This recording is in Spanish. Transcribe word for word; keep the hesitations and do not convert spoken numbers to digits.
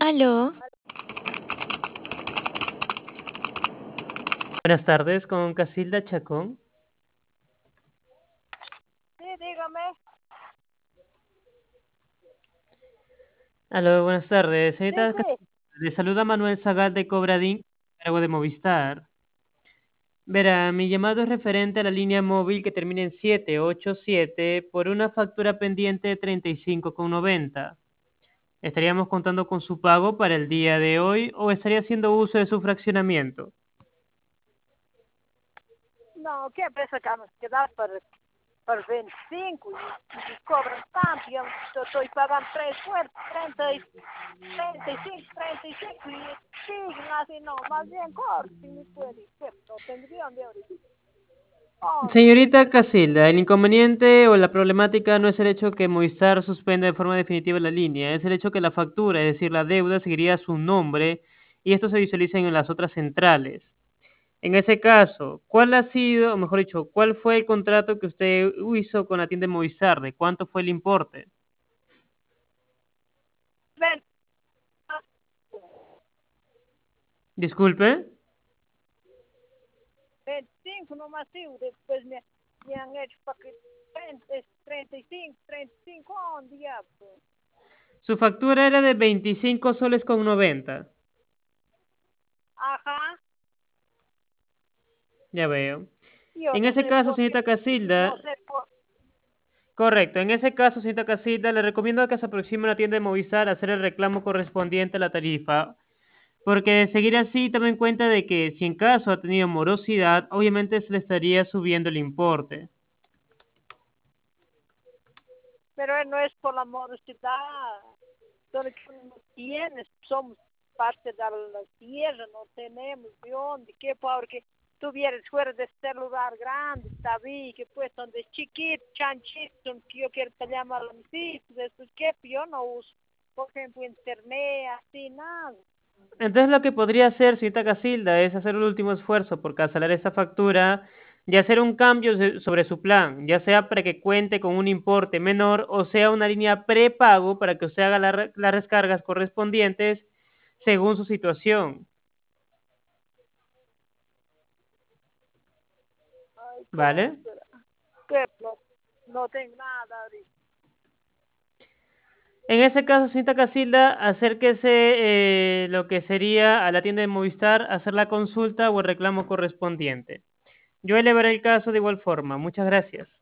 Aló, Buenas tardes, con Casilda Chacón. Sí, dígame. Aló, buenas tardes. Sí, Señorita sí. Casilda, le saluda Manuel Zagal de Cobradín, cargo de Movistar. Verá, mi llamado es referente a la línea móvil que termina en siete ocho siete por una factura pendiente de treinta y cinco con noventa. ¿Estaríamos contando con su pago para el día de hoy o estaría haciendo uso de su fraccionamiento? No, ¿qué empresa que vamos a quedar para, para veinticinco y, y cobran tanto? Yo, yo estoy pagando tres fuertes, treinta y treinta y cinco, treinta y cinco y siguen así, no, más bien corto, si me puede, ¿qué? No tendrían de ahorita. Oh, Señorita Casilda, el inconveniente o la problemática no es el hecho que Movistar suspenda de forma definitiva la línea, es el hecho que la factura, es decir, la deuda, seguiría su nombre y esto se visualiza en las otras centrales. En ese caso, ¿cuál ha sido, o mejor dicho, cuál fue el contrato que usted hizo con la tienda de Movistar? ¿De cuánto fue el importe? ven, Disculpe. veinticinco nomás, sí, después me, me han hecho para que treinta, treinta y cinco, treinta y cinco, oh, un día, pues. Su factura era de veinticinco soles con noventa. Ajá, Ya veo. yo En no ese sé caso, por qué, señorita no Casilda, sé por correcto. En ese caso, señorita Casilda, le recomiendo que se aproxime a la tienda de Movistar a hacer el reclamo correspondiente a la tarifa, porque de seguir así, tome en cuenta de que si en caso ha tenido morosidad, obviamente se le estaría subiendo el importe. pero no es por la morosidad, solo que no tienes, somos parte de la tierra, no tenemos de dónde, que porque tuvieras fuera de este lugar grande, está bien, que pues donde es chiquito, chanchito, que yo quiero te llamar a mis hijos, después que yo no uso, por ejemplo, internet, así, nada. Entonces lo que podría hacer, señorita Casilda, es hacer un último esfuerzo por cancelar esa factura y hacer un cambio se- sobre su plan, ya sea para que cuente con un importe menor o sea una línea prepago para que usted haga la re- las descargas correspondientes según su situación, Ay, ¿cómo ¿vale? será? Que no, no tengo nada ahorita. En ese caso, señorita Casilda, acérquese eh, lo que sería a la tienda de Movistar, hacer la consulta o el reclamo correspondiente. Yo elevaré el caso de igual forma. Muchas gracias.